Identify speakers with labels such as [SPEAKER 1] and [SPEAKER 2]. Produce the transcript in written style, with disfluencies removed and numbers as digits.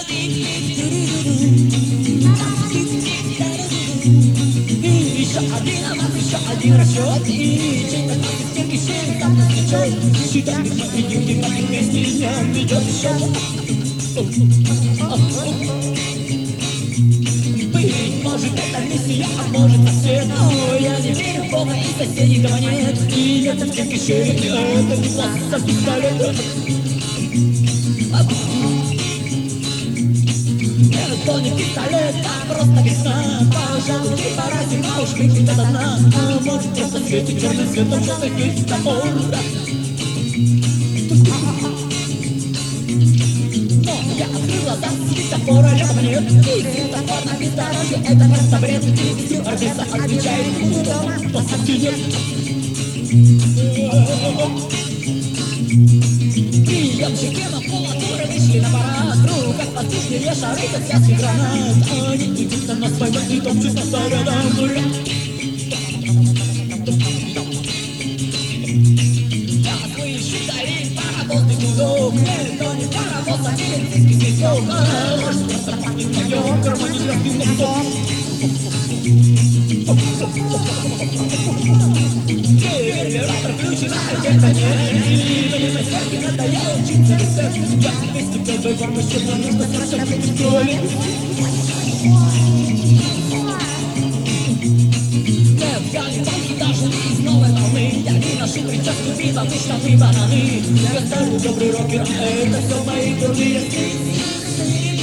[SPEAKER 1] Еще один аванс, еще один расчет. И чей-то классный стенки щель там на плечо. Считает мои юги, мои песни, днем идет еще. Быть может это миссия, а может рассвет. Но я не верю в Бога и соседей дома нет. И это стенки щель, это не класс, пистолет. Это не пистолет, а просто весна. Пожалуй, не пора зима, уж выпить до дна. А может просто светит черным светом желтых нить топор. Но я открыл глаза, светофора рядом нет. И светофор на бездорожье, это просто бред. И стюардесса отвечает, буду дома, посадки нет. Приемщики макулатуры вышли на парад. В руках воздушные шары, как связки гранат. Они идут на нас войной и топчут нас по рядам. Я слышу вдали паровозный гудок. Это не паровоз, а милицейский свисток. Может, просто пахнет в моем кармане легким носком. Генератор включен, а где-то нет. Мне сверхи надоело учиться рецепт. Я вместе первой формы, что нам нужно срочно контроль. Нет, я не помню даже не из новой волны. Я не ношу прическу, пивом и штаны бананы. Я старый добрый рокер, а это все мои дурные сны.